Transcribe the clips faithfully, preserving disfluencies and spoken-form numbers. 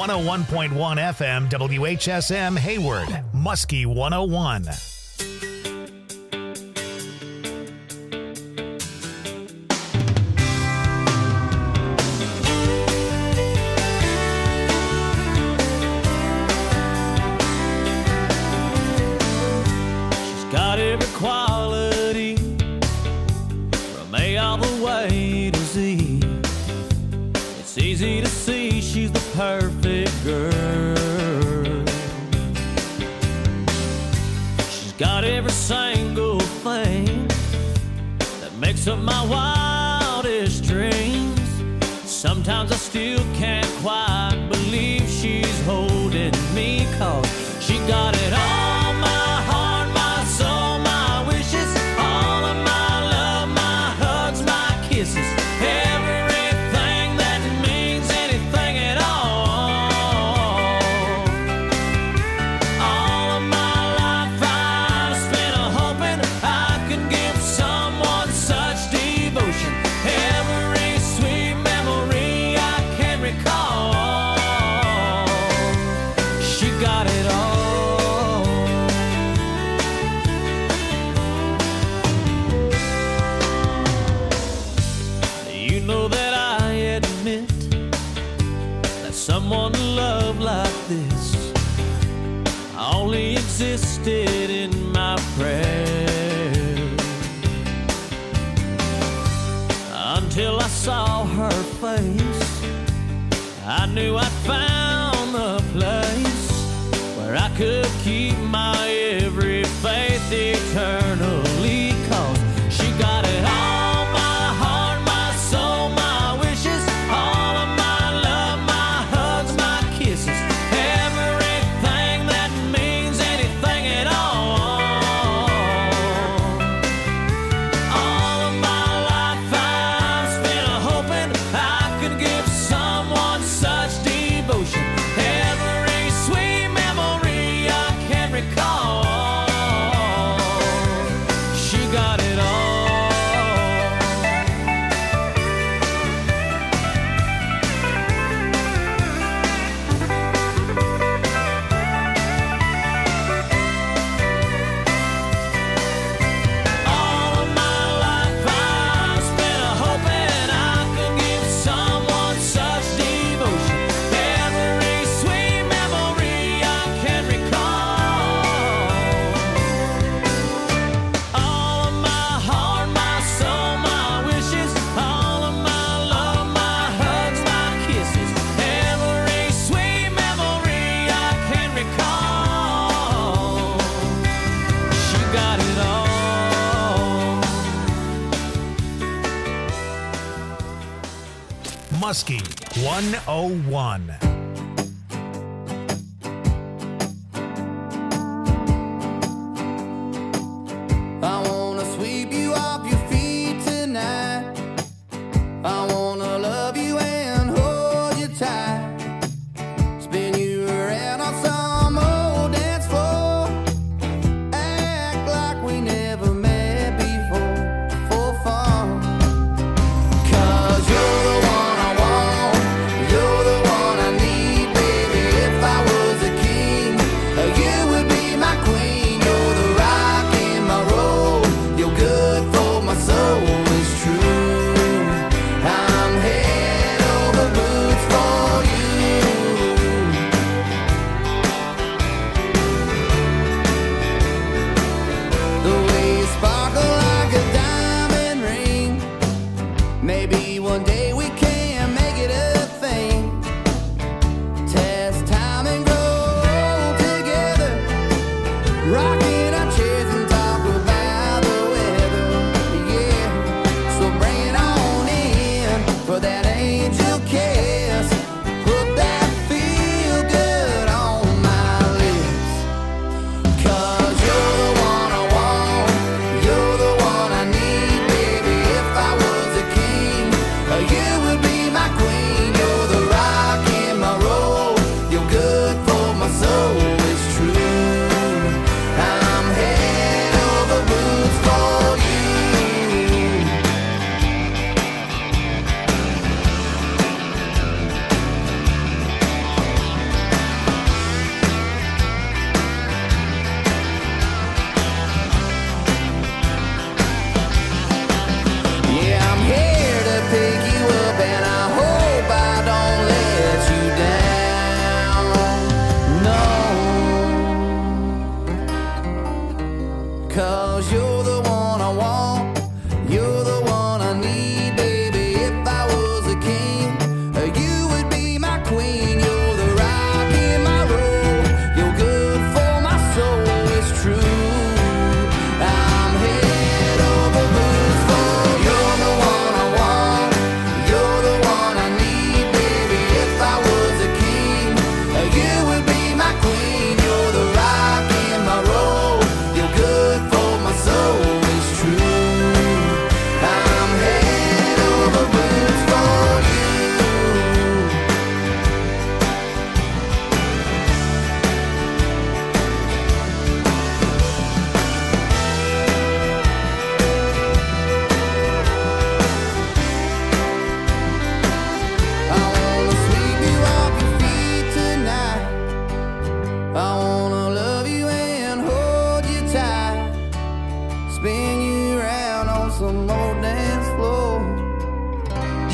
one oh one point one F M, W H S M, Hayward, Muskie one oh one. Got every quality from A all the way to Z. It's easy to see she's the perfect girl. She's got every single thing that makes up my wildest dreams. Sometimes I still can't quite believe she's holding me, 'cause she got it all. Existed in my prayers until I saw her face. I knew I'd found the place where I could keep my every faith eternally, 'cause she got it all, my heart, my soul, my wishes, all of my love, my hugs, my kisses, everything that means anything at all. All of my life I've spent hoping I could give someone such devotion, every sweet memory I can recall. She got it all. All of my life I've spent hoping I could give someone such devotion, every sweet memory I can recall. All of my heart, my soul, my wishes, all of my love, my hugs, my kisses, every sweet memory I can recall. She got it all. Muskie one oh one. I wanna sweep you off your feet tonight. I wanna love you and hold you tight. Spin you around on some old dance floor. Act like we never met before, for fun. 'Cause you're the one I want, you're the one I need.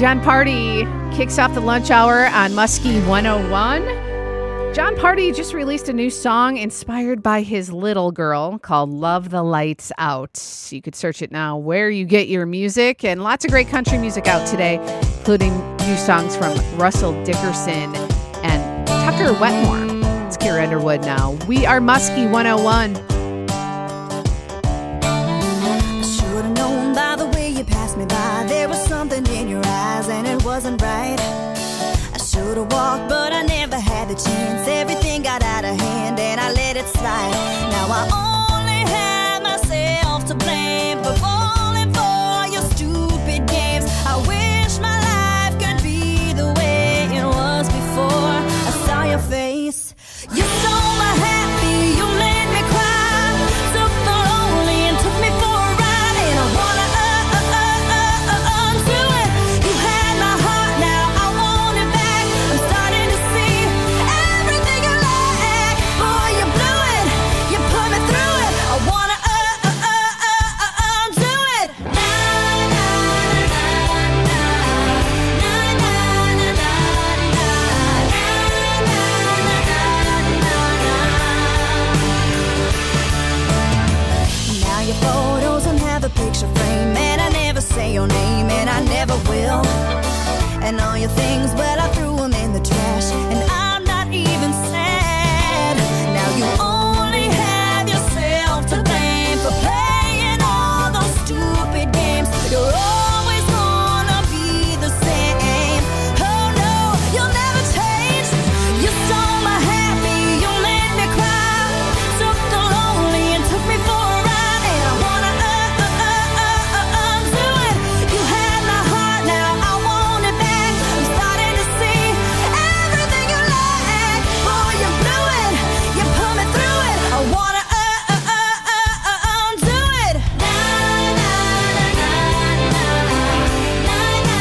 Jon Pardi kicks off the lunch hour on Muskie one oh one. Jon Pardi just released a new song inspired by his little girl called Love the Lights Out. You could search it now where you get your music, and lots of great country music out today, including new songs from Russell Dickerson and Tucker Wetmore. It's Carrie Underwood now. We are Muskie one oh one. I should have known by the way you passed me by. There was something in your eyes and it wasn't right. I should have walked, but I never had the chance. Everything got out of hand and I let it slide. Now I only have myself to blame for falling for your stupid games. I wish my life could be the way it was before I saw your face. You stole my happy, you made me cry. Took the lonely and took me for a ride. And I wanna uh, uh, uh, uh, uh, undo it. You had my heart, now I want it back. I'm starting to see everything you lack. Boy, you blew it, you put me through it. I wanna uh, uh, uh, uh, uh, undo it. Na, na, na, na, na, na, na, na, now your photos don't have a picture frame, and I never say your name, and I never will. And all your things, well, I threw them in the trash, and I'm not even sad. Now you only have yourself to blame for playing all those stupid games. You're always gonna be the same. Oh no, you'll never change. You stole my happy, you made me cry. Took the lonely and took me for a ride. And I wanna uh, uh, uh, uh, uh, undo it. You had my heart, now I want it back. I'm starting to see everything you lack. Boy, you blew it, you put me through it. I wanna uh, uh, uh, uh, uh, undo it. Na, na, na, na, na, na, na,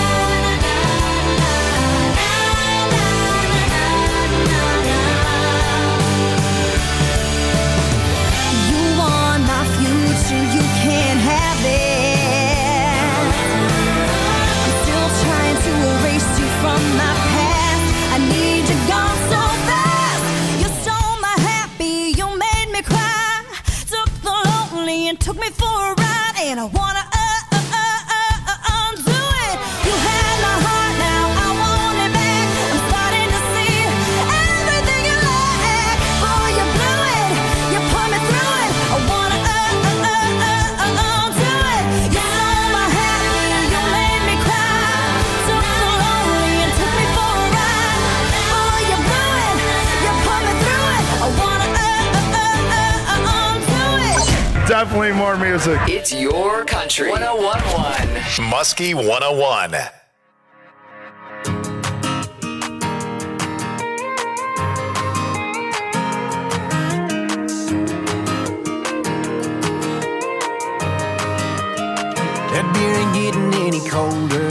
you want my future, you can't have it. I'm still trying to erase you from my past. I need you gone so fast. You stole my happy, you made me cry. Took the lonely and took me for a ride. And I wanna uh, uh, uh, uh, uh, undo it. You had my heart, now I want it back. I'm starting to see everything you lack. Boy, you blew it, you put me through it. I wanna uh, uh, uh, uh, uh, undo it. You stole my happy, you made me cry. Took the lonely and took me for a ride. Boy, you blew it, you put me through it. I wanna uh, uh, uh, uh, undo it. Definitely more music. It's your country. one oh one point one. Muskie one oh one. That beer ain't getting any colder,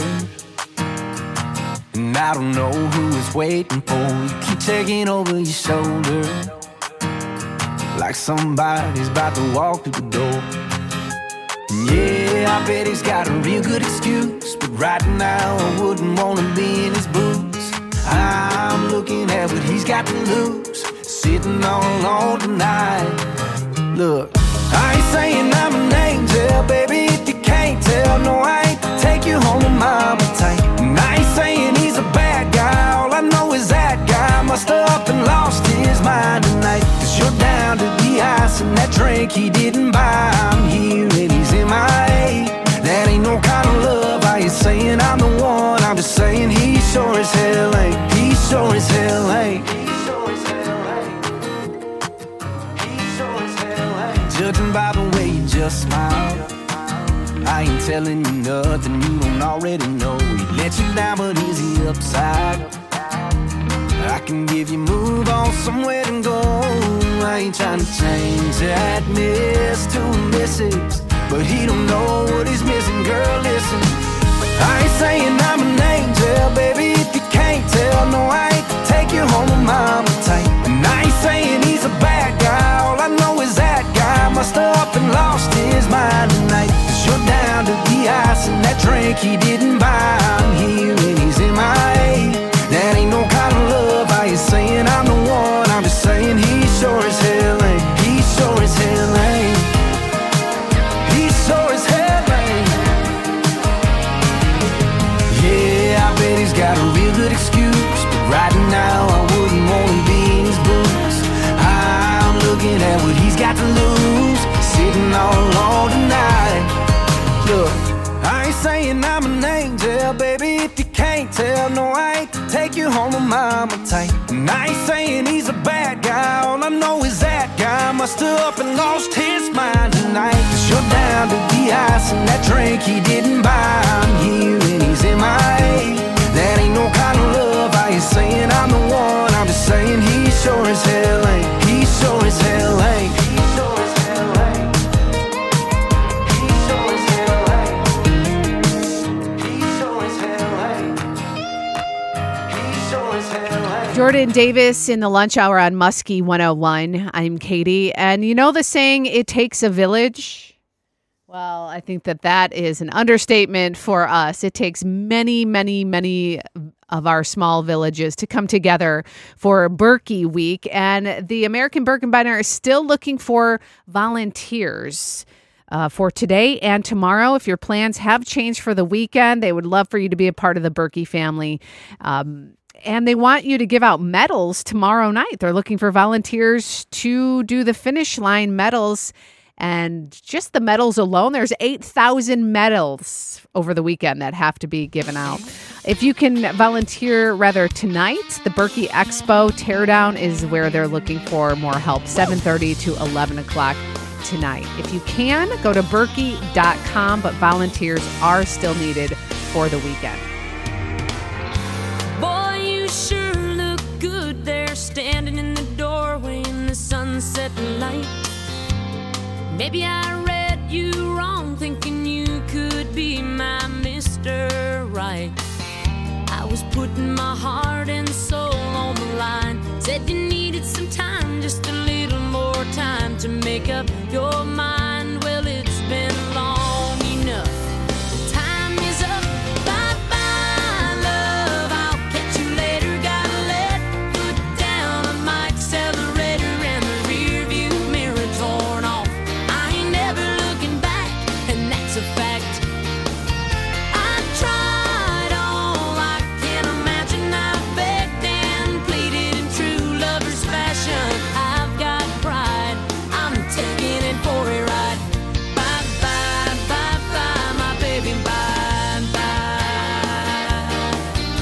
and I don't know who is waiting for. You keep taking over your shoulder, like somebody's about to walk through the door. And yeah, I bet he's got a real good excuse, but right now I wouldn't want to be in his boots. I'm looking at what he's got to lose, sitting all alone tonight. Look, I ain't saying I'm an angel, baby, if you can't tell. No, I ain't to take you home with mama tight. And I ain't saying he's a bad guy, all I know is that guy must have up and lost his mind tonight. Cause you're down to the ice and that drink he didn't buy. I'm here and he's in my A. That ain't no kind of love. I ain't saying I'm the one, I'm just saying he sure as hell ain't. He sure as hell ain't. Judging by the way you just smile, I ain't telling you nothing you don't already know. He let you down, but is he upside? I can give you move on somewhere to go. I ain't trying to change that miss to a missus, but he don't know what he's missing. Girl, listen, I ain't saying I'm an angel, baby, if you can't tell. No, I ain't to take you home with mama tight. And I ain't saying he's a bad guy, all I know is that guy must have up and lost his mind tonight. Cause you're down to the ice and that drink he didn't buy. I'm here dancing all alone tonight. Look, I ain't saying I'm an angel, baby, if you can't tell. No, I ain't to take you home with mama tight. And I ain't saying he's a bad guy, all I know is that guy must have up and lost his mind tonight. Cause you're down to the ice and that drink he didn't buy. I'm here and he's in my A. That ain't no kind of love, I ain't saying I'm the one. I'm just saying he sure as hell ain't. He sure as hell ain't. He sure as hell ain't. He sure as hell ain't. He sure as hell ain't. He sure as hell ain't. Jordan Davis in the lunch hour on Muskie one oh one. I'm Katie. And you know the saying, it takes a village? Well, I think that that is an understatement for us. It takes many, many, many of our small villages to come together for Berkey Week. And the American Birkebeiner is still looking for volunteers uh, for today and tomorrow. If your plans have changed for the weekend, they would love for you to be a part of the Berkey family. Um, and they want you to give out medals tomorrow night. They're looking for volunteers to do the finish line medals. And just the medals alone, there's eight thousand medals over the weekend that have to be given out. If you can volunteer rather tonight, the Berkey Expo Teardown is where they're looking for more help, seven thirty to eleven o'clock tonight. If you can, go to berkey dot com, but volunteers are still needed for the weekend. Boy, you sure look good there, standing in the doorway in the sunset light. Maybe I read you wrong, thinking you could be my Mister Right. I was putting my heart and soul on the line. Said you needed some time, just a little more time to make up your mind. Well, it's been long enough. Time is up. Bye-bye, love. I'll catch you later. Gotta let foot down on my accelerator and the rear view mirror torn off. A fact. I tried all I can imagine. I begged and pleaded in true lover's fashion. I've got pride. I'm taking it for a ride. Bye bye, bye bye, my baby. Bye bye.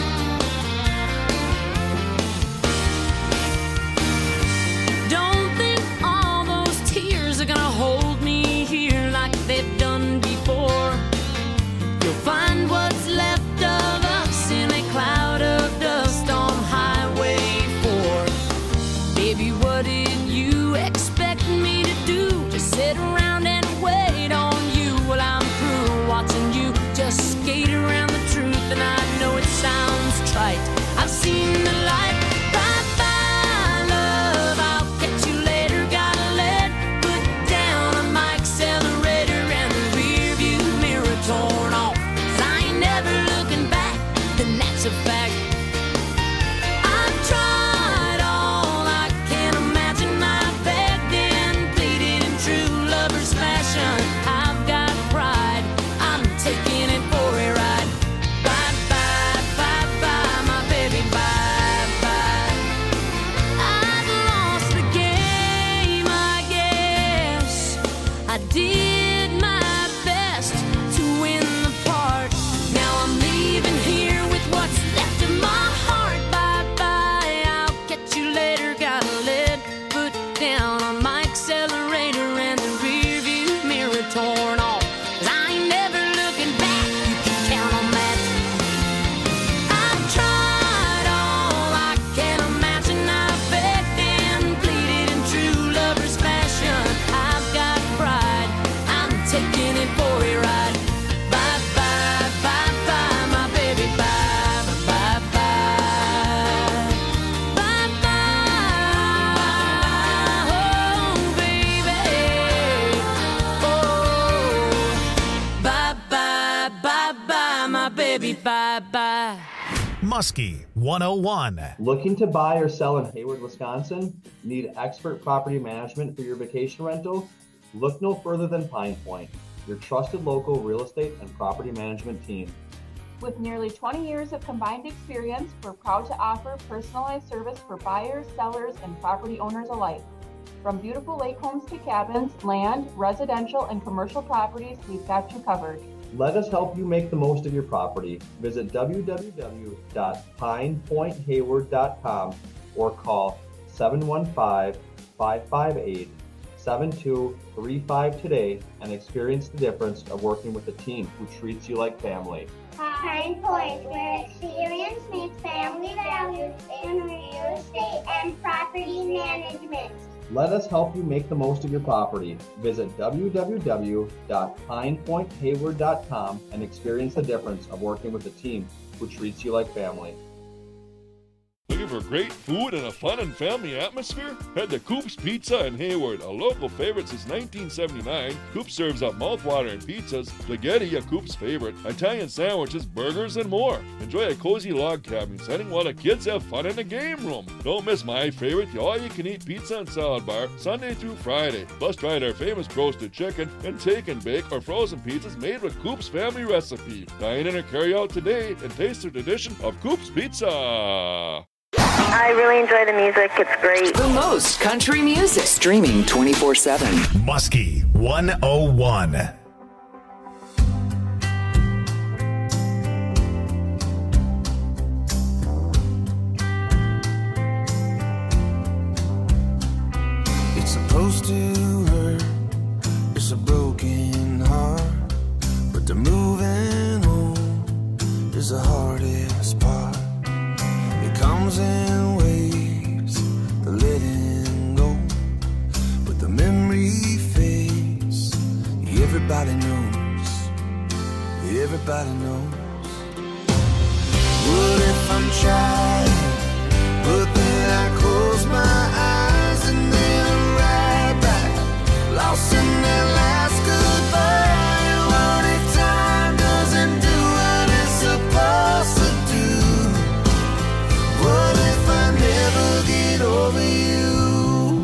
Don't think all those tears are gonna hold me here like they've done before. You'll find what's left of us in a cloud of dust on Highway four. Baby, what did you expect me to do? Just sit around and wait on you? Well, I'm through watching you just skate around the truth, and I know it sounds trite. I've seen the light. Bye bye, love. I'll catch you later. Gotta let foot down on my accelerator and the rear view mirror torn off. 'Cause I ain't never looking back, and that's a fact. I've tried all I can imagine. I begged and pleaded in true lover's fashion. I've got pride. I'm taking it for a ride. Bye bye, bye bye, my baby. Bye bye. I've lost the game, I guess. I did my best to win the part. Now I'm leaving here with what's left of my heart. Bye bye, I'll catch you later. Gotta let foot down on my accelerator and the rear view mirror torn off. 'Cause I ain't never looking back, you can count on that. I've tried all I can imagine. I begged and pleaded in true lover's fashion. I've got pride. I'm taking it for a ride. Bye bye, bye bye, my baby. Bye bye, bye. Bye bye, oh baby. Oh, bye bye, bye bye, my baby. Bye bye. Muskie one oh one. Looking to buy or sell in Hayward, Wisconsin? Need expert property management for your vacation rental? Look no further than Pine Point, your trusted local real estate and property management team. With nearly twenty years of combined experience, we're proud to offer personalized service for buyers, sellers, and property owners alike. From beautiful lake homes to cabins, land, residential, and commercial properties, we've got you covered. Let us help you make the most of your property. Visit w w w dot pine point hayward dot com or call seven one five, five five eight, seven two three five today and experience the difference of working with a team who treats you like family. Pine Point, where experience meets family values in real estate and property management. Let us help you make the most of your property. Visit w w w dot pine point hayward dot com and experience the difference of working with a team who treats you like family. Looking for great food and a fun and family atmosphere? Head to Coop's Pizza in Hayward, a local favorite since nineteen seventy-nine. Coop serves up mouthwatering pizzas, spaghetti, a Coop's favorite, Italian sandwiches, burgers, and more. Enjoy a cozy log cabin setting while the kids have fun in the game room. Don't miss my favorite, the all-you-can-eat pizza and salad bar, Sunday through Friday. Plus, try their famous roasted chicken and take and bake or frozen pizzas made with Coop's family recipe. Dine in or carry out today and taste the tradition of Coop's Pizza. I really enjoy the music. It's great. The most country music. Streaming twenty-four seven. Muskie one oh one. It's supposed to hurt. It's a broken heart. But the moving on is the hardest part. It comes in waves, the letting go, but the memory fades. Everybody knows, everybody knows. What if I'm trying, but then I close my eyes and then I'm right back, lost in that last goodbye. What if time doesn't do what it's supposed to do? What if I never get over you?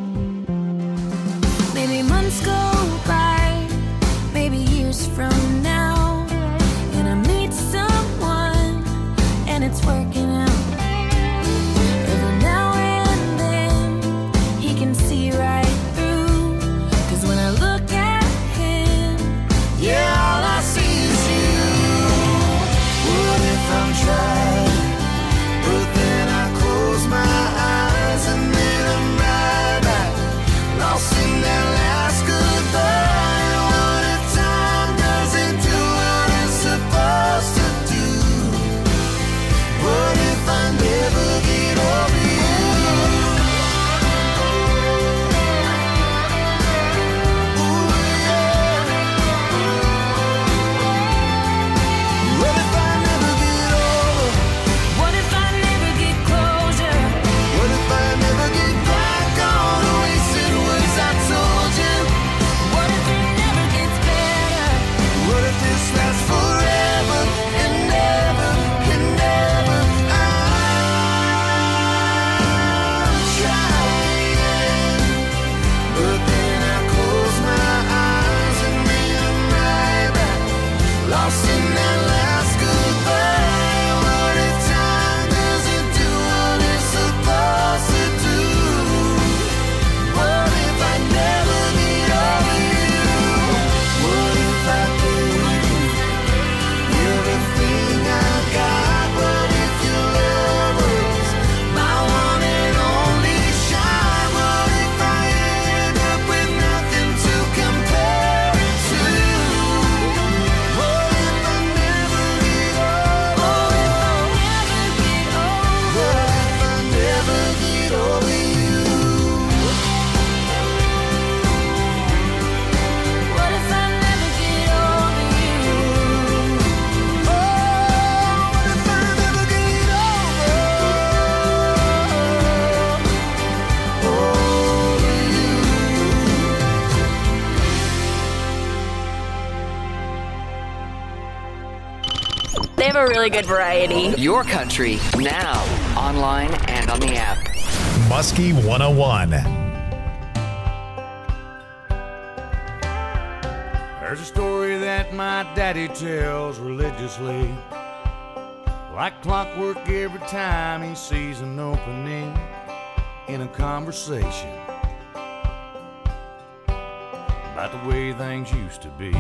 Maybe months go by, maybe years from now, and I meet someone and it's working out. Every now and then he can see right through, 'cause when I look at him, Yeah, all I see is you. What if I'm trying, but then I close my eyes and then I'm right back, lost in that last goodbye. What if time doesn't do what it's supposed to do? What if I never get over you? Ooh, yeah. What if I never get over? what if I never get closure? What if I never get back on the wasted words I told you? What if it never gets better? What if this lasts forever and never and never? I'm trying, but then I close my eyes and then I'm right back, lost in that last goodbye. What if time doesn't do what it's supposed to do? What if I never get over you? What if I gave you everything I got? What if your love was my one and only shot? What if I end up with nothing to compare it to? What if I never get over? What if I never get over you? What if I never get over you? Oh, what if I never get over? they have a really good variety. Your country now, online and on the app. Muskie one oh one. There's a story that my daddy tells religiously, like clockwork every time he sees an opening in a conversation. right the way things used to be.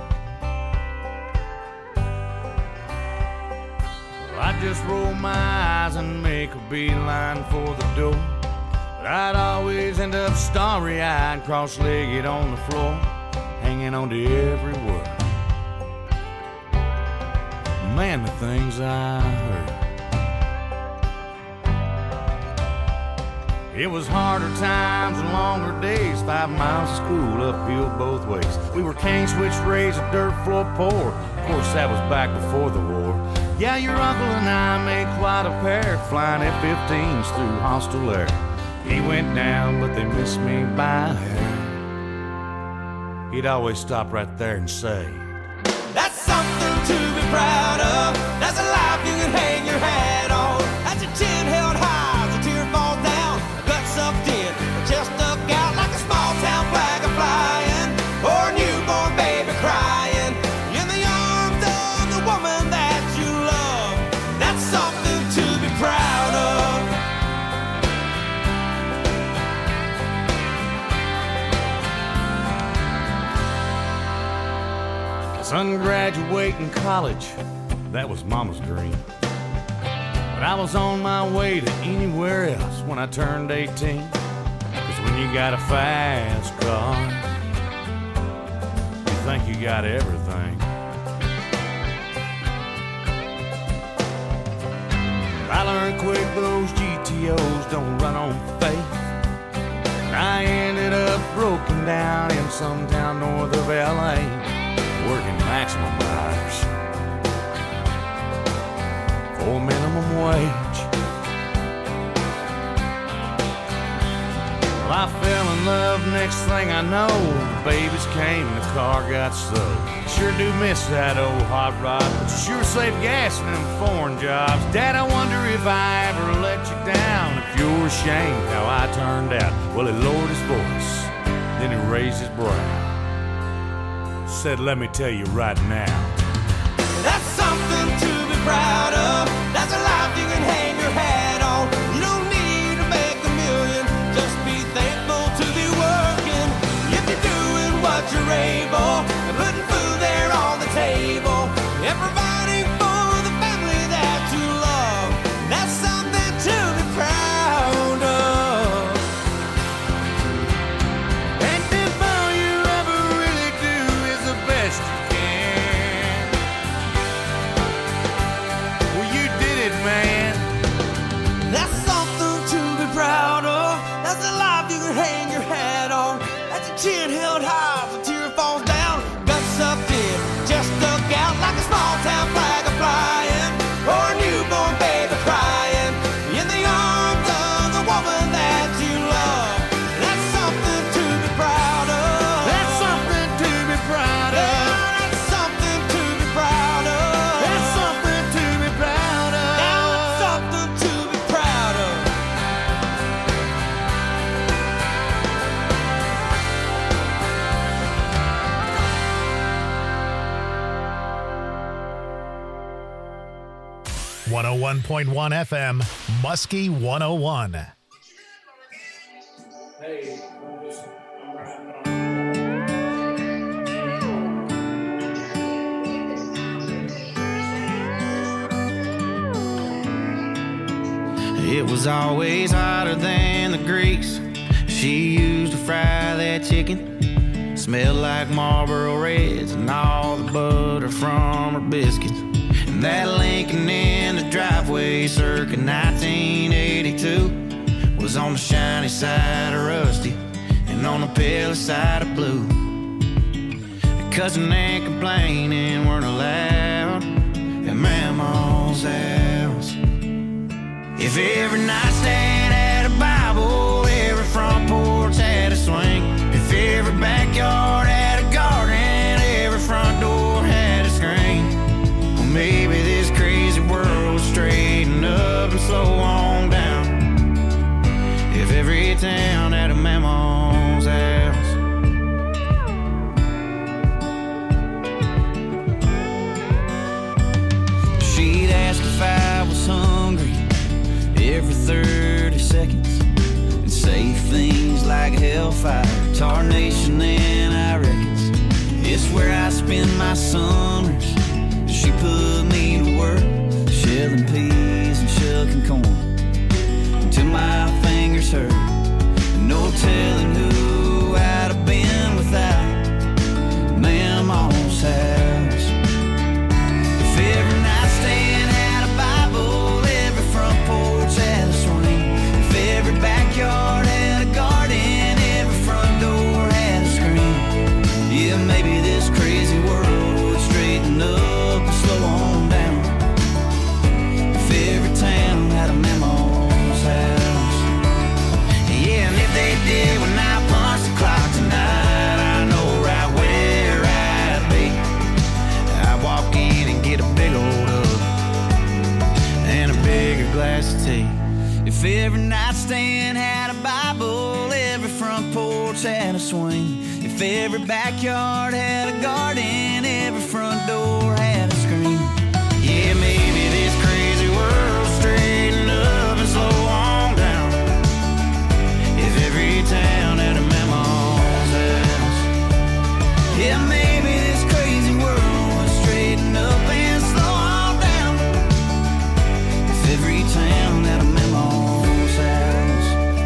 Well, I'd just roll my eyes and make a beeline for the door, but I'd always end up starry-eyed, cross-legged on the floor, hanging on to every word. Man, the things I heard. It was harder times and longer days, five miles of school uphill both ways. We were cane switch raised, a dirt floor poor. Of course, that was back before the war. Yeah, your uncle and I made quite a pair, flying F fifteens through hostile air. He went down, but they missed me by a hair. He'd always stop right there and say, that's something to be proud of. That's a life you can hang your hat on. That's your chin held high as a tear falls down. Gut sucked in, a chest stuck out like a small town flag a flying, or a newborn baby crying in the arms of the woman that you love. That's something to be proud of. Son graduating college, that was Mama's dream. But I was on my way to anywhere else when I turned eighteen. Cause when you got a fast car, you think you got everything. I learned quick those G T Os don't run on faith. And I ended up broken down in some town north of L A, working maximum hours for minimum wage. Well, I fell in love, next thing I know, the babies came and the car got sold. Sure do miss that old hot rod, but you sure save gas in them foreign jobs. Dad, I wonder if I ever let you down, if you're ashamed how I turned out. Well, he lowered his voice, then he raised his brow, said, let me tell you right now, that's something to be proud of. That's a life you can hang your hat on. You don't need to make a million, just be thankful to be working. If you're doing what you're able, and putting food there on the table, and providing for the family that you love, that's something to be proud of. And if all you ever really do is the best you can, well, you did it, man. That's something to be proud of. That's a life you can hang your hat on. That's a chin held high as a tear falls down. Guts up in, just stuck out like a small town flag a flying, or a newborn baby crying in the arms of the woman that you love. That's something to be proud of. That's something to be proud of. Yeah, that's something to be proud of. That's something to be proud of. Now that's something to be proud of. one oh one point one F M, Muskie one oh one. It was always hotter than the grease she used to fry that chicken. Smelled like Marlboro Reds and all the butter from her biscuits. And that Lincoln in the driveway circa nineteen eighty-two was on the shiny side of rusty and on the pale side of blue. Cussing and complaining weren't allowed at Mama's house. If every nightstand had a Bible, every front porch had a swing, if every backyard had a garden, every front door had a screen, well, maybe this crazy world would straighten up and slow on down. If every town had a Mama's house. She'd ask if I was hungry every thirty seconds and say things like hellfire, tarnation, and Iraq. It's where I spend my summers. She put me to work, shelling peas and shucking corn, until my fingers hurt. No telling who I'd have been without Mama's house. If every nightstand had a Bible, every front porch had a swing, if every backyard had a garden, every front door had a screen, yeah, maybe this crazy world would straighten up and slow on down. If every town had a Mama's house, yeah, and if they did when I punch the clock tonight, I know right where I'd be. I'd walk in and get a big old hug and a bigger glass of tea. If every nightstand had a Bible, every front porch had a swing, if every backyard had a garden, every front door had a screen, yeah, maybe this crazy world straighten up and slow on down. If every town had a Mama's house, yeah, maybe this crazy world would straighten up and slow on down. If every town had a Mama's house.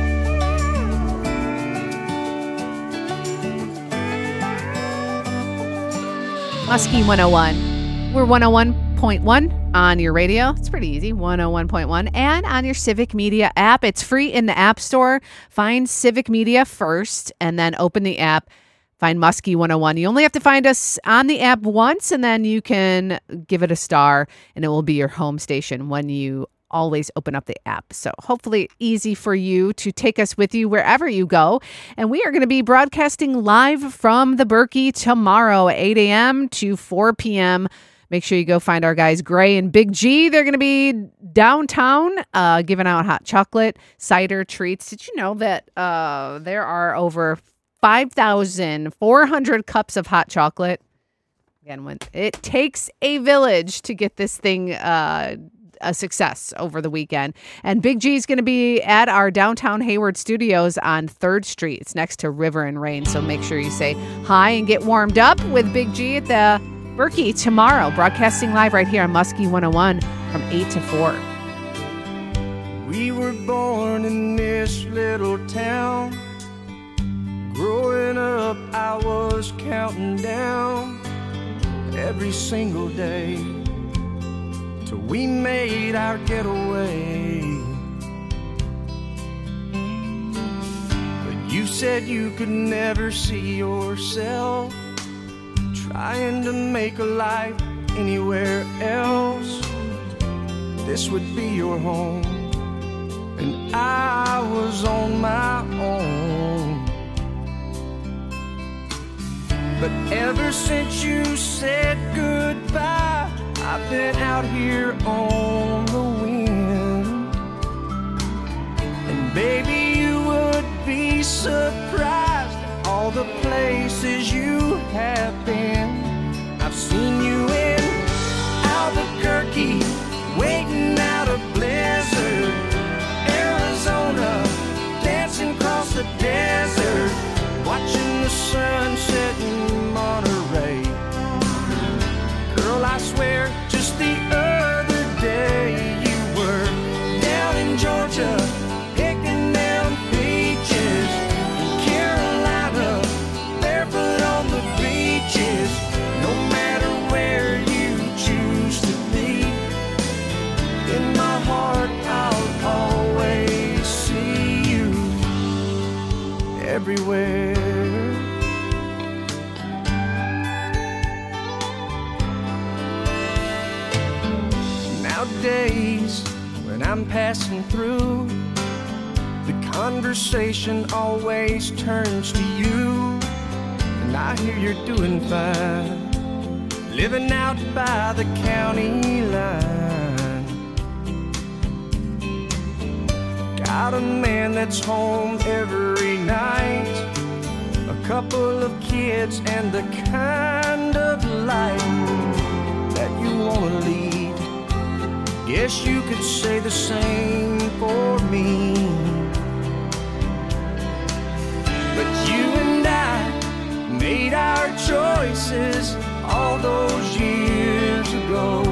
Muskie one oh one. We're one oh one point one on your radio. It's pretty easy, one oh one point one. And on your Civic Media app. It's free in the App Store. Find Civic Media first and then open the app. Find Muskie one oh one. You only have to find us on the app once, and then you can give it a star, and it will be your home station when you always open up the app. So hopefully easy for you to take us with you wherever you go. And we are going to be broadcasting live from the Berkey tomorrow, eight a.m. to four p.m. Make sure you go find our guys, Gray and Big G. They're going to be downtown uh, giving out hot chocolate, cider, treats. Did you know that uh, there are over five thousand four hundred cups of hot chocolate? Again, when it takes a village to get this thing uh, a success over the weekend. And Big G is going to be at our downtown Hayward studios on third Street. It's next to River and Rain. So make sure you say hi and get warmed up with Big G at the Berkey tomorrow. Broadcasting live right here on Muskie one oh one from eight to four. We were born in this little town. Growing up, I was counting down every single day till we made our getaway. But you said you could never see yourself trying to make a life anywhere else. This would be your home, and I was on my own. But ever since you said goodbye, I've been out here on the wind. And baby, you would be surprised at all the places you have been. I've seen you in Albuquerque, waiting out a blizzard, Arizona, dancing across the desert, watching the sun set in Monterey. Girl, I swear, just the other day you were down in Georgia, picking down peaches, in Carolina, barefoot on the beaches. No matter where you choose to be, in my heart I'll always see you everywhere. Days when I'm passing through, the conversation always turns to you. And I hear you're doing fine, living out by the county line. Got a man that's home every night, a couple of kids, and the kind of life that you wanna lead. Guess you could say the same for me. But you and I made our choice. choices all those years ago.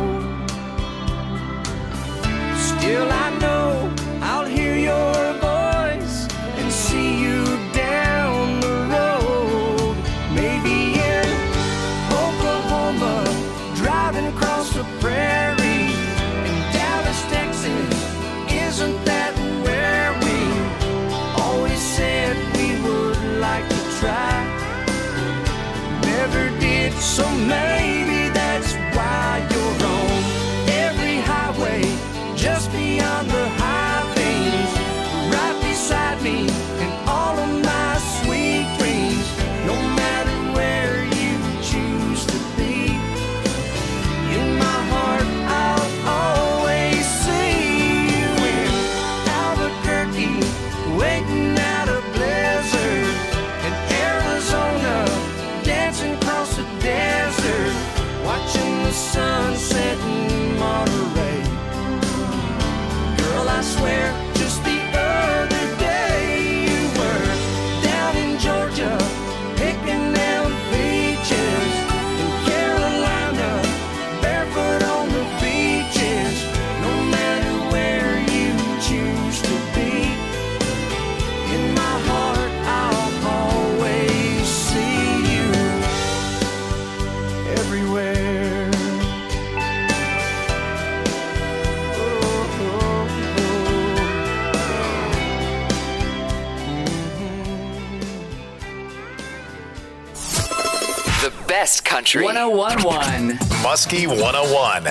Still I know I'll hear your voice and see you down the road. Maybe in Oklahoma, driving across the prairie. In Dallas, Texas, isn't that where we always said we would like to try? Never did, so maybe that's why you're on every highway, just beyond the high things, right beside me in all of my sweet dreams. No matter where you choose to be, in my heart I'll always see you in Albuquerque, waiting out a blizzard, in Arizona, dancing across the desert, watching the sunset in Monterey. Girl, I swear, just the other day you were down in Georgia, picking them peaches. In Carolina, barefoot on the beaches. No matter where you choose to be, in my heart I'll always see you everywhere. The best country. one oh one point one. Muskie one oh one.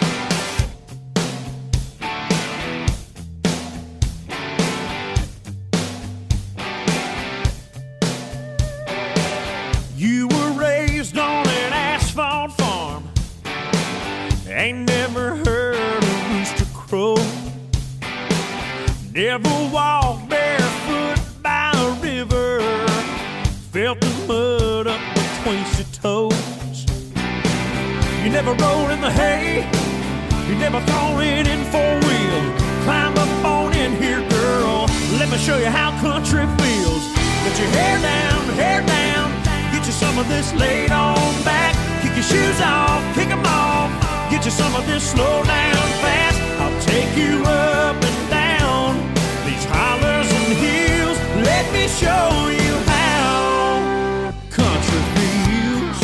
You were raised on an asphalt farm. Ain't never heard a rooster crow. Never walked barefoot by a river. Felt the mud up between your toes. You never rolled in the hay. You never thrown it in four wheel. Climb up on in here, girl. Let me show you how country feels. Get your hair down, hair down. Get you some of this laid on back. Kick your shoes off, kick them off. Get you some of this slow down fast. I'll take you up and down these hollers and hills. Let me show you how country feels.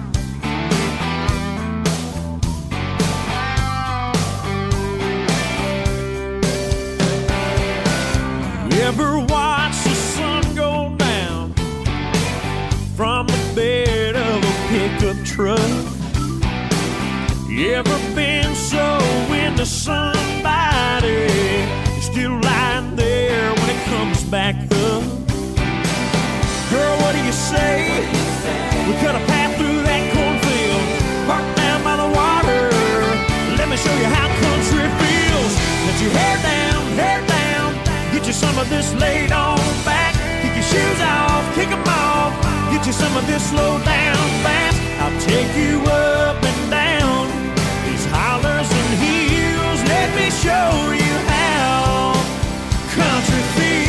You ever watch the sun go down from the bed of a pickup truck? You ever been so into somebody, you're still lying there when it comes back up? Girl, what do you say? We cut a path through that cornfield, parked down by the water. Let me show you how country feels. Let your hair down, hair down. Get you some of this laid on back. Kick your shoes off, kick them off. Get you some of this slow down fast. I'll take you up and down these hollers and hills. Let me show you how country feels.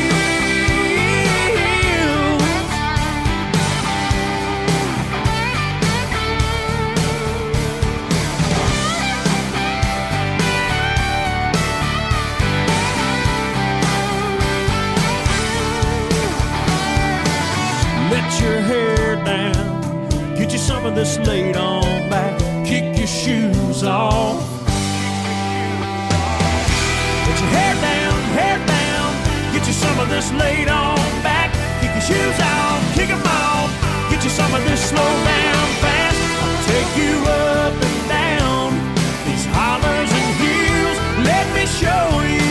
Let your hair down. Get you some of this laid on back. Kick your shoes off. Let your hair down, hair down. Get you some of this laid on back. Kick your shoes off, kick them off. Get you some of this slow down fast. I'll take you up and down these hollers and hills. Let me show you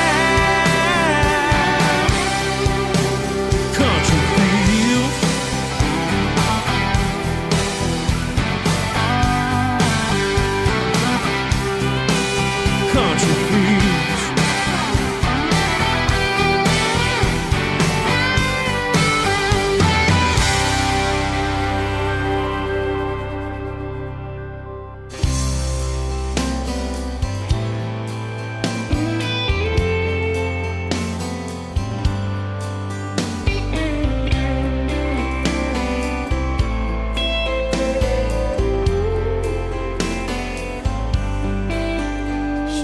how country feels. Country feels.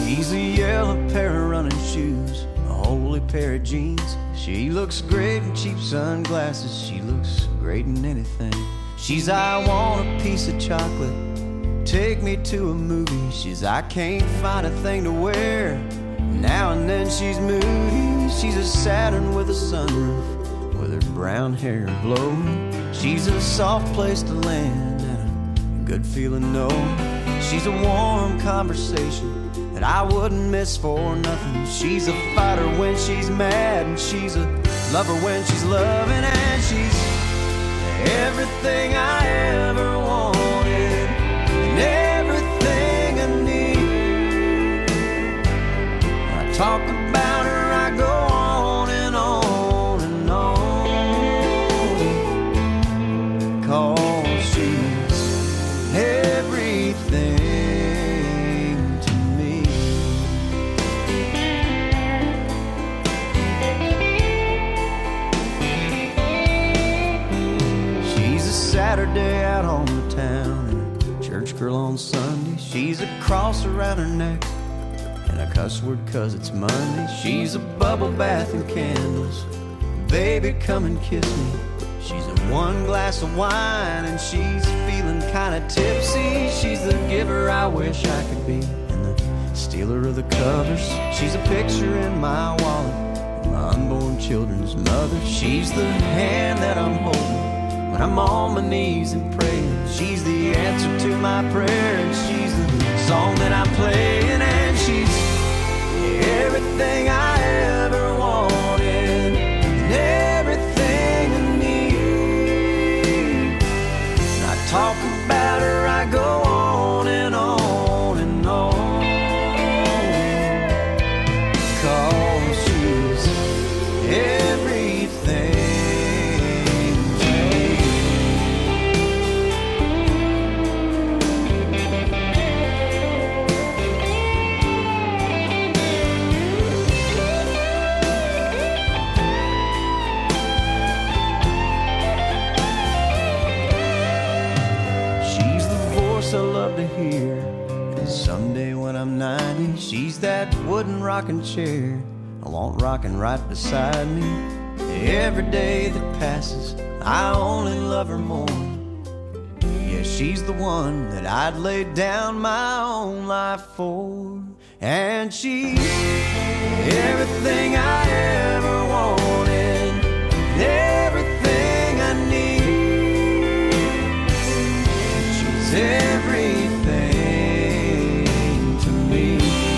She's a yellow pair of running shoes, a holy pair of jeans. She looks great in cheap sunglasses. She looks great in anything. She's I want a piece of chocolate, take me to a movie. She's I can't find a thing to wear. Now and then she's moody. She's a Saturn with a sunroof, with her brown hair blowing. She's a soft place to land and a good feeling no. She's a warm conversation that I wouldn't miss for nothing. She's a fighter when she's mad, and she's a lover when she's loving, and she's everything I ever wanted and everything I need. I talk about her, I go on and on and on, 'cause she's everything to me. She's a Saturday out on the town and a church girl on Sunday. She's a cross around her neck and a cuss word 'cause it's Monday. She's a bubble bath and candles, baby come and kiss me. She's a one glass of wine and she's feeling kinda tipsy. She's the giver I wish I could be and the stealer of the covers. She's a picture in my wallet, my unborn children's mother. She's the hand that I'm holding when I'm on my knees and praying. She's the answer to my prayer, and she's the song that I'm playing, and she's everything I ever wanted and everything I need. And I talk about her, I go on and on and on, 'cause she's everything. I love to hear, and someday when I'm ninety, she's that wooden rocking chair I want rocking right beside me. Every day that passes, I only love her more. Yeah, she's the one that I'd lay down my own life for, and she's everything I ever wanted, everything I need. She's everything to me.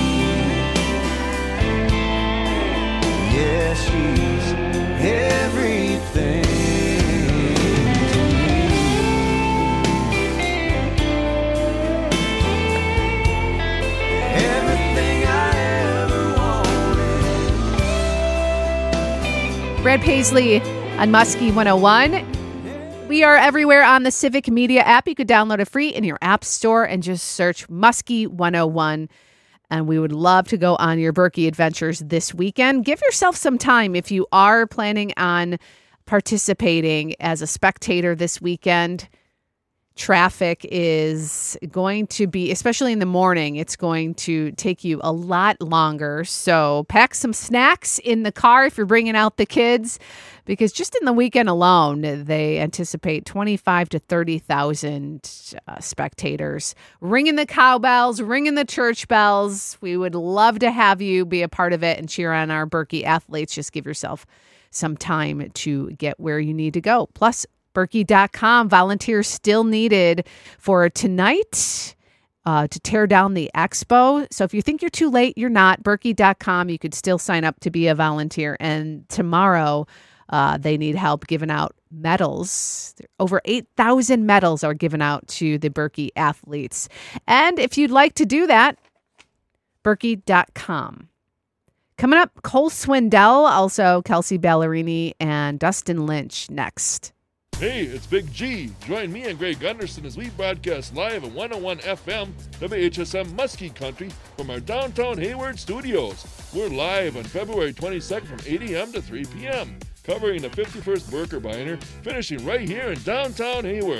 Yeah, she's everything to me. Everything I ever wanted. Brad Paisley on Muskie one oh one. We are everywhere on the Civic Media app. You could download it free in your app store and just search Muskie one oh one. And we would love to go on your Berkey adventures this weekend. Give yourself some time if you are planning on participating as a spectator this weekend. Traffic is going to be, especially in the morning, it's going to take you a lot longer. So pack some snacks in the car if you're bringing out the kids, because just in the weekend alone, they anticipate twenty-five to thirty thousand uh, spectators. Ringing the cowbells, ringing the church bells. We would love to have you be a part of it and cheer on our Berkey athletes. Just give yourself some time to get where you need to go. Plus, Berkey dot com, volunteers still needed for tonight uh, to tear down the expo. So if you think you're too late, you're not. Berkey dot com, you could still sign up to be a volunteer. And tomorrow, uh, they need help giving out medals. Over eight thousand medals are given out to the Berkey athletes. And if you'd like to do that, Berkey dot com. Coming up, Cole Swindell, also Kelsey Ballerini, and Dustin Lynch next. Hey, it's Big G. Join me and Greg Gunderson as we broadcast live at one oh one F M, W H S M Muskie Country from our downtown Hayward studios. We're live on February twenty-second from eight a.m. to three p.m., covering the fifty-first Burker Biner, finishing right here in downtown Hayward.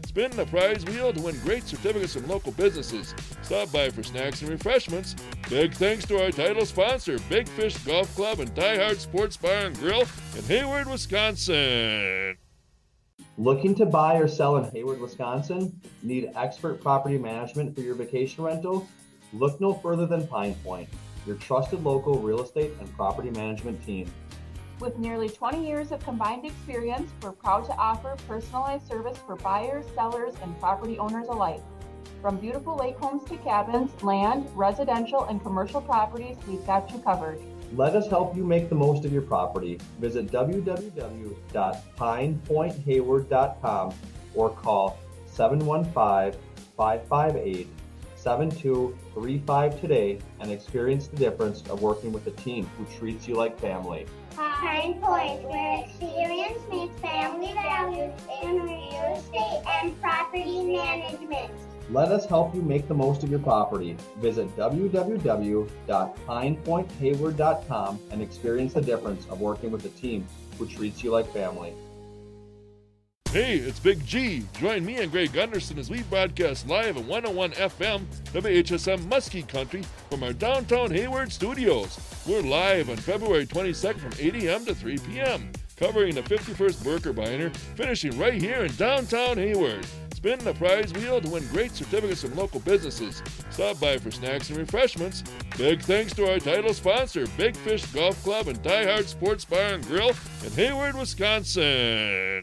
Spin the prize wheel to win great certificates from local businesses. Stop by for snacks and refreshments. Big thanks to our title sponsor, Big Fish Golf Club and Die Hard Sports Bar and Grill in Hayward, Wisconsin. Looking to buy or sell in Hayward, Wisconsin? Need expert property management for your vacation rental? Look no further than Pine Point, your trusted local real estate and property management team. With nearly twenty years of combined experience, we're proud to offer personalized service for buyers, sellers, and property owners alike. From beautiful lake homes to cabins, land, residential, and commercial properties, we've got you covered. Let us help you make the most of your property. Visit w w w dot pine point hayward dot com or call seven one five, five five eight, seven two three five today and experience the difference of working with a team who treats you like family. Pine Point, where experience meets family values in real estate and property management. Let us help you make the most of your property. Visit w w w dot pine point hayward dot com and experience the difference of working with a team who treats you like family. Hey, it's Big G. Join me and Greg Gunderson as we broadcast live on one oh one F M, W H S M Muskie Country from our downtown Hayward studios. We're live on February twenty-second from eight a.m. to three p.m., covering the fifty-first Birkebeiner, finishing right here in downtown Hayward. Spin the prize wheel to win great certificates from local businesses. Stop by for snacks and refreshments. Big thanks to our title sponsor, Big Fish Golf Club and Die Hard Sports Bar and Grill in Hayward, Wisconsin.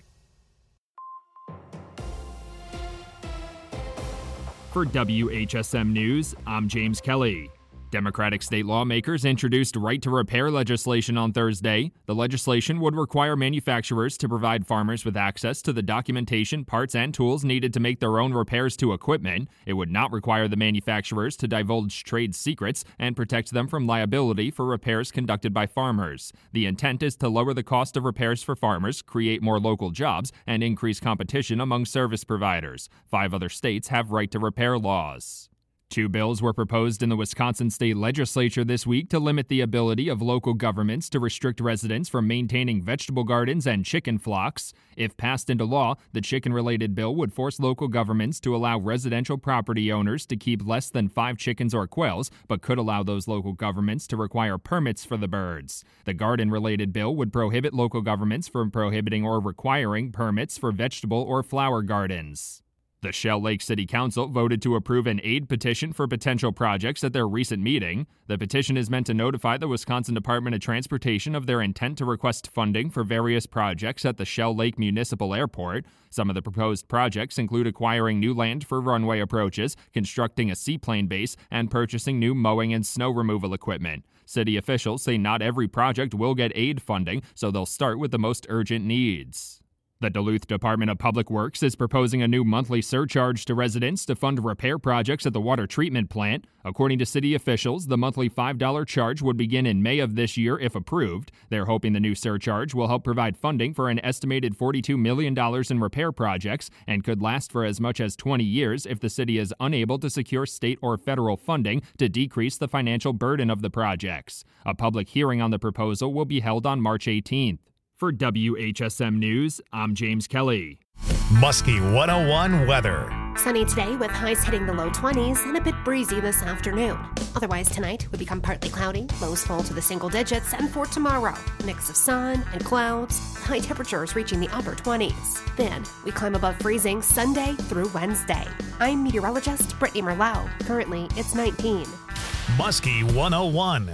For W H S M News, I'm James Kelly. Democratic state lawmakers introduced right to repair legislation on Thursday. The legislation would require manufacturers to provide farmers with access to the documentation, parts, and tools needed to make their own repairs to equipment. It would not require the manufacturers to divulge trade secrets and protect them from liability for repairs conducted by farmers. The intent is to lower the cost of repairs for farmers, create more local jobs, and increase competition among service providers. Five other states have right to repair laws. Two bills were proposed in the Wisconsin state legislature this week to limit the ability of local governments to restrict residents from maintaining vegetable gardens and chicken flocks. If passed into law, the chicken-related bill would force local governments to allow residential property owners to keep less than five chickens or quails, but could allow those local governments to require permits for the birds. The garden-related bill would prohibit local governments from prohibiting or requiring permits for vegetable or flower gardens. The Shell Lake City Council voted to approve an aid petition for potential projects at their recent meeting. The petition is meant to notify the Wisconsin Department of Transportation of their intent to request funding for various projects at the Shell Lake Municipal Airport. Some of the proposed projects include acquiring new land for runway approaches, constructing a seaplane base, and purchasing new mowing and snow removal equipment. City officials say not every project will get aid funding, so they'll start with the most urgent needs. The Duluth Department of Public Works is proposing a new monthly surcharge to residents to fund repair projects at the water treatment plant. According to city officials, the monthly five dollars charge would begin in May of this year if approved. They're hoping the new surcharge will help provide funding for an estimated forty-two million dollars in repair projects and could last for as much as twenty years if the city is unable to secure state or federal funding to decrease the financial burden of the projects. A public hearing on the proposal will be held on March eighteenth. For W H S M News, I'm James Kelly. Muskie one oh one weather. Sunny today with highs hitting the low twenties and a bit breezy this afternoon. Otherwise tonight would become partly cloudy, lows fall to the single digits, and for tomorrow, a mix of sun and clouds, high temperatures reaching the upper twenties. Then we climb above freezing Sunday through Wednesday. I'm meteorologist Brittany Merlau. Currently, it's nineteen. Muskie one oh one.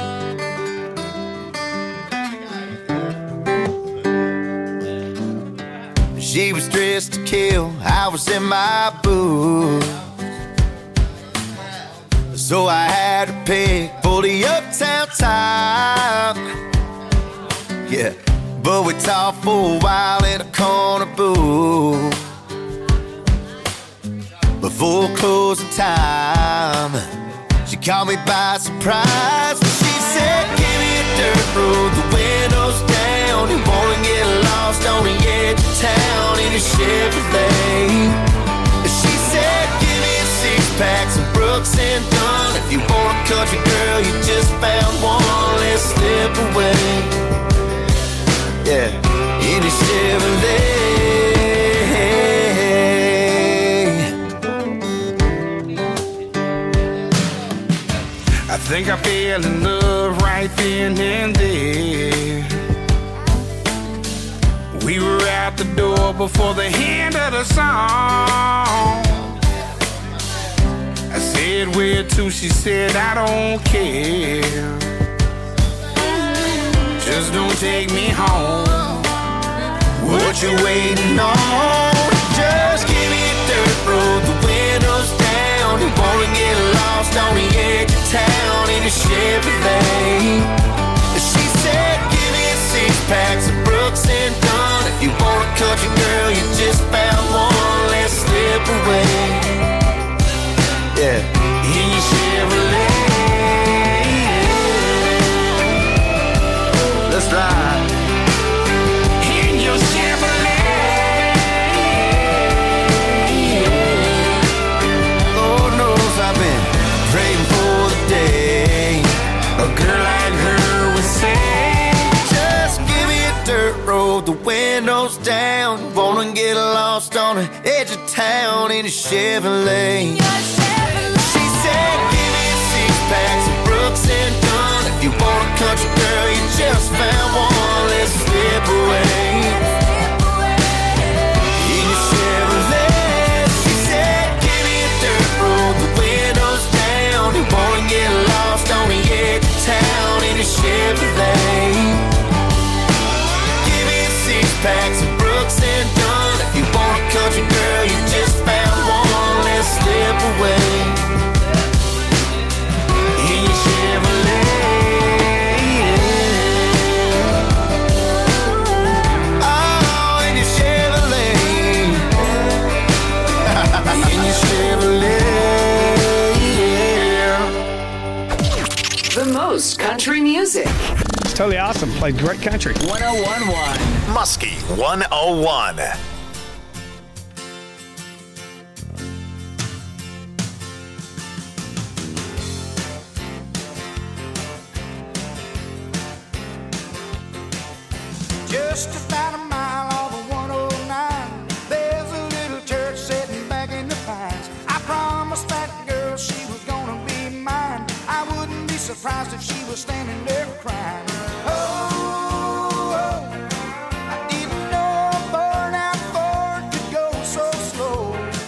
She was dressed to kill, I was in my booth. So I had to pick for the uptown talk. Yeah, but we talked for a while in a corner booth. Before closing time, she caught me by surprise. She said, give me a dirt road, the windows down. You wanna get lost on the edge of town in a Chevrolet. She said, give me a six-pack, some Brooks and Dunn. If you want a country girl, you just found one. Let's slip away. Yeah, in a Chevrolet. I think I fell in love right then and there. We were out the door before the end of the song. I said, where to? She said, I don't care. Just don't take me home. What you waiting on? Just give me a dirt road, the windows down. You wanna get lost on the edge of town in a Chevrolet. She said, give me six packs of Brooks and Dunn. If you want a country girl, you just found one. Let's slip away. Yeah, in your Chevrolet. Let's ride. In your Chevrolet. Lord knows I've been praying for the day a girl like her would say, just give me a dirt road, the windows down. Wanna get lost on the edge of town in a Chevrolet. She said, give me six packs of Brooks and Dunn. If you want a country girl, you just found one. Let's slip away. In your Chevrolet. She said, give me a dirt road, the windows down. You wanna get lost on the edge of town in a Chevrolet. Give me six packs of Brooks and Dunn. If you want a country girl, you just found one. Let's slip away. In your Chevrolet. Oh, in your Chevrolet. In your Chevrolet, yeah. The most country music. It's totally awesome. Played great country. one oh one point one. Muskie one oh one. Just about a mile off of one oh nine, there's a little church sitting back in the pines. I promised that girl she was gonna be mine. I wouldn't be surprised if she was standing there crying. Oh, oh, I didn't know a burnout Ford could go so slow.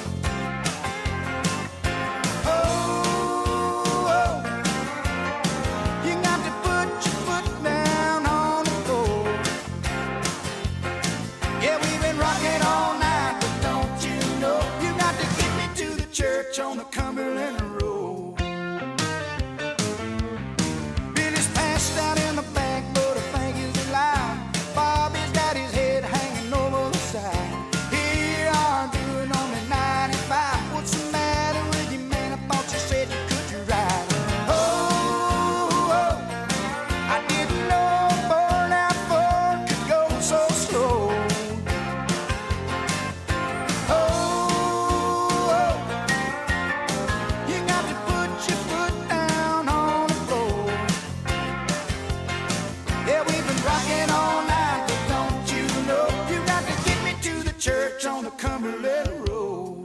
Oh, oh, you got to put your foot down on the floor. Yeah, we've been rocking all night, but don't you know you got to get me to the church on the Cumberland Road. Billy's passed out in the back, but I think he's alive. Bobby's got his head hanging over the side. Here I'm doing only ninety-five. What's the matter with you, man? I thought you said you could ride. Oh, oh, I didn't know a burnout Ford could go so slow. Oh, oh, you got to put your foot down on the floor. Yeah, we've been rocking all night, but don't you know you got to get me to the church on the Cumberland Road.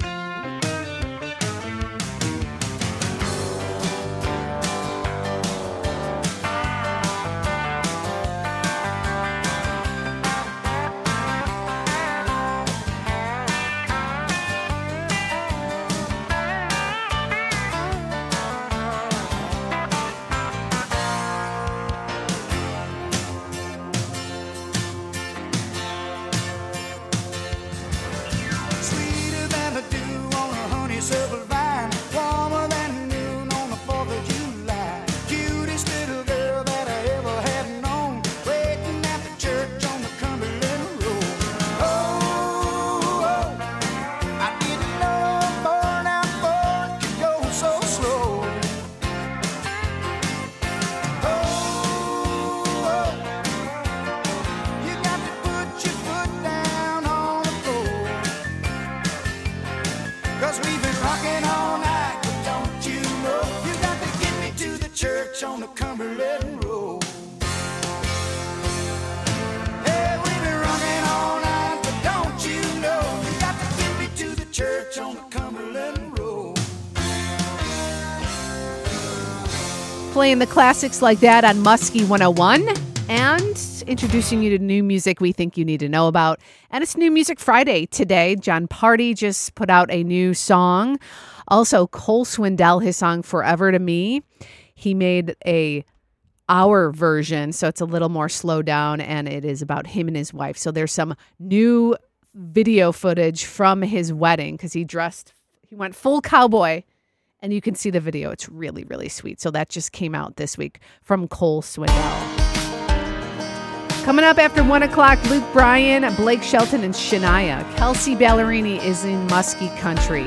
Sweeter than the dew on a honeysuckle vine, warmer than noon on the fourth of July. Cutest little girl that I ever had known, waiting at the church on the Cumberland Road. Oh, oh, I didn't know a burnout Ford could go so slow. Oh, oh, you got to put your foot down on the floor. 'Cause we've been rocking all night, but don't you know you got to get me to the church on the Cumberland Road. Hey, we've been rocking all night, but don't you know you got to get me to the church on the Cumberland Road. Playing the classics like that on Muskie one oh one and introducing you to new music we think you need to know about. And it's New Music Friday today. John Party just put out a new song. Also, Cole Swindell, his song Forever to Me. He made a hour version, so it's a little more slowed down, and it is about him and his wife. So there's some new video footage from his wedding because he dressed, he went full cowboy, and you can see the video. It's really, really sweet. So that just came out this week from Cole Swindell. Coming up after one o'clock, Luke Bryan, Blake Shelton, and Shania. Kelsey Ballerini is in Muskie Country.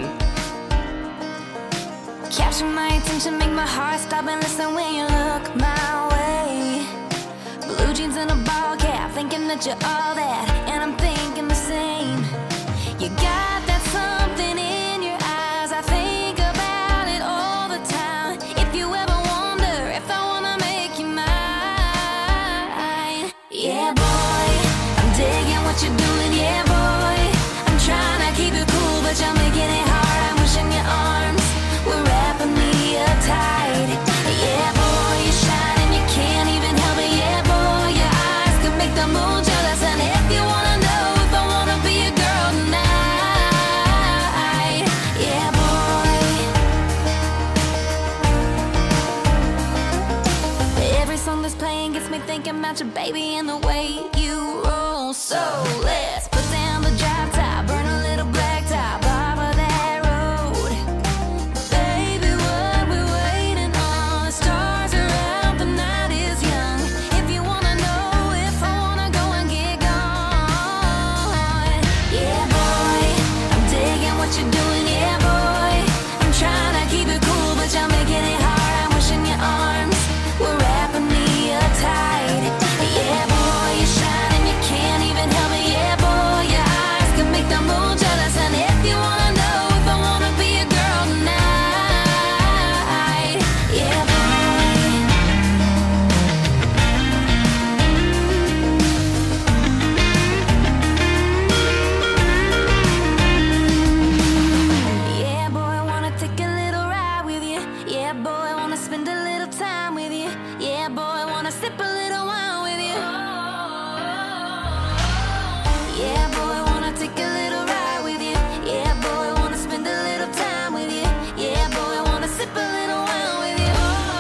Capture my attention, make my heart stop and listen when you look my way. Blue jeans and a ball cap, thinking that you're all that, and I'm thinking the same. You got that something in your eyes, I think about it all the time. If you ever wonder if I wanna make you mine, yeah boy, I'm digging what you're doing, yeah boy. I'm trying to keep it cool, but you're making it hard. I'm wishing your arms were wrapping me up tight. Yeah boy, you shine and you can't even help it. Yeah boy, your eyes can make the moon jealous. And if you wanna know if I wanna be a girl tonight, yeah boy. Every song that's playing gets me thinking about your baby and the way you roll. So let's put down the drop top, burn a little black top off of that road. Baby, what we waiting on? The stars are out, the night is young. If you wanna know if I wanna go and get gone, yeah boy, I'm digging what you're doing, yeah boy. I'm trying to keep it cool, but you're making it hard. I'm wishing your arms were wrapping me up tight. Yeah boy, you shine and you can't even help it. Yeah boy, your eyes can make the moon jealous. And if you wanna know if I wanna be a girl tonight, yeah boy. Yeah boy, I wanna take a little ride with you. Yeah boy, I wanna spend a little time with you. Yeah boy, I wanna sip a little wine with you. Yeah boy, I wanna take a little ride with you. Yeah boy, I wanna spend a little time with you. Yeah boy, I wanna sip a little wine with you.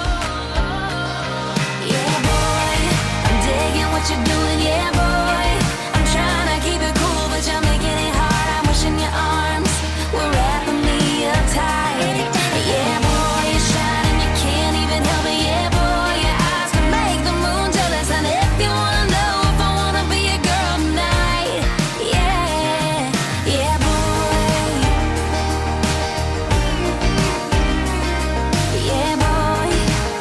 Yeah boy, I'm digging what you're doing. Yeah boy, I'm trying to keep it cool, but you're making it hard. I'm wishing your arms were wrapping me up tight. Yeah boy, you shine and you can't even help it. Yeah boy, your eyes can make the moon jealous. And if you wanna know if I wanna be a girl tonight, yeah, yeah boy, yeah boy,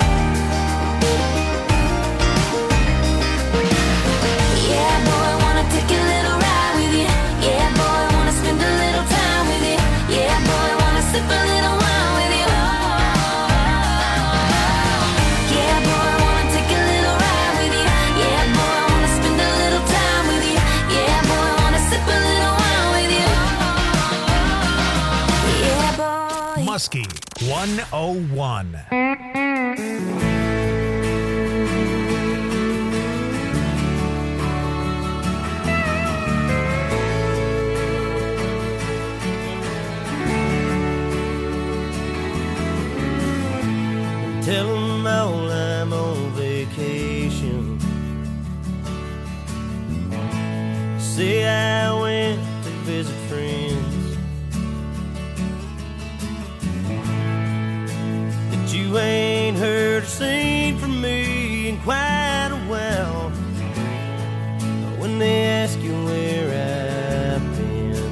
yeah boy, I wanna take a little ride with you. Yeah boy, I wanna spend a little time with you. Yeah boy, I wanna sip a little wine with you. Yeah boy, I wanna take a little ride with you. Yeah boy, I wanna spend a little time with you. Yeah boy, I wanna sip a little wine with you. Yeah boy. Muskie one oh one. Tell them all I'm on vacation. Say I went to visit friends. That you ain't heard or seen from me in quite a while. When they ask you where I've been,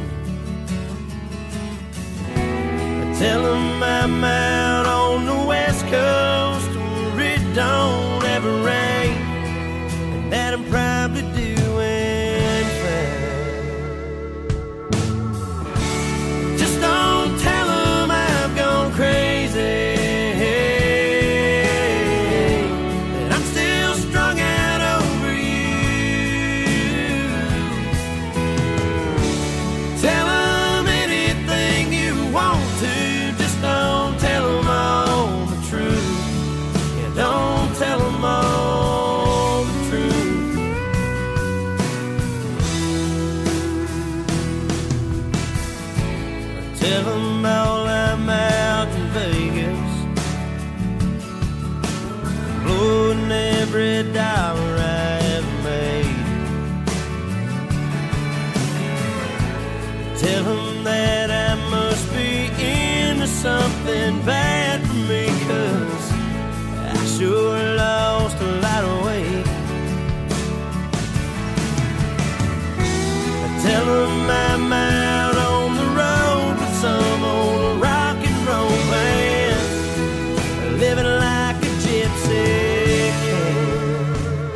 I tell them I'm out on the west coast where it don't ever rain, and that I'm probably doing fine. Just don't tell them I've gone crazy, that I'm still strung out over you. Tell them anything you want to, just don't tell them all the truth. Yeah, don't every dollar I ever made. Tell them that I must be into something bad for me, 'cause I sure lost a lot of weight. Tell them I'm out on the road with some old rock and roll band, living like a gypsy can.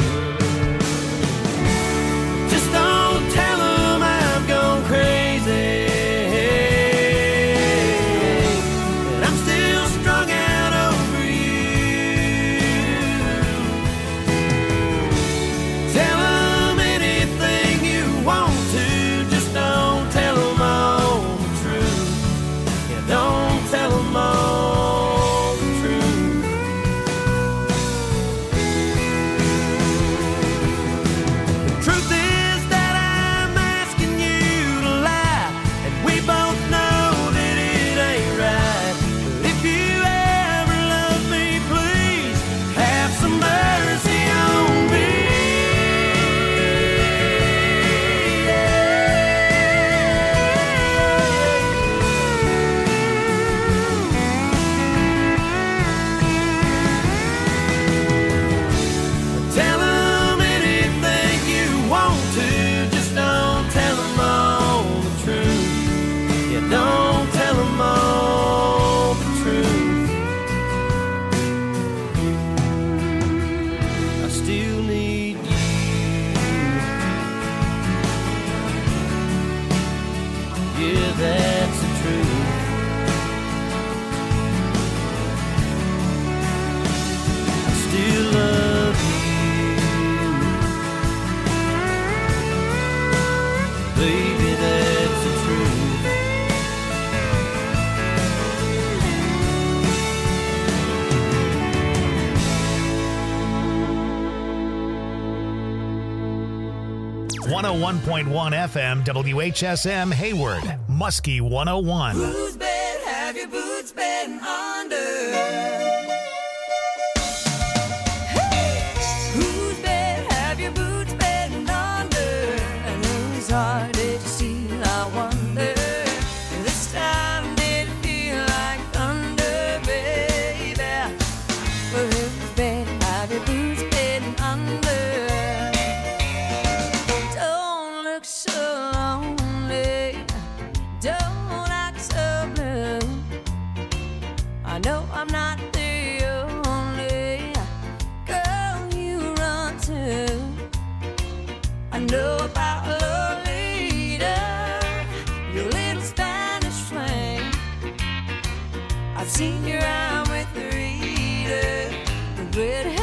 Just don't tell them I'm gone crazy, and I'm still strung out over you. Tell them anything you want to, just don't tell them all the truth. Yeah, don't tell them all the truth. The truth is that I'm asking you to lie, and we both know that it ain't right. But if you ever love me, please have some mercy on me. Tell them anything you want to, just don't tell them all the truth. Yeah, don't tell them all the truth. I still need you. Yeah, that's the truth. I still love you. Baby, that's the truth. one oh one point one F M W H S M Hayward, Muskie one oh one. Whose bed have your boots been under? Whose bed have your boots been under? And whose heart did you steal, I wonder? This time did it feel like thunder, baby? Well, whose bed have your boots been under? Don't look so lonely, don't act so blue. I know I'm not the only girl you run to. I know about Lolita, your little Spanish flame. I've seen your eye with Rita, the red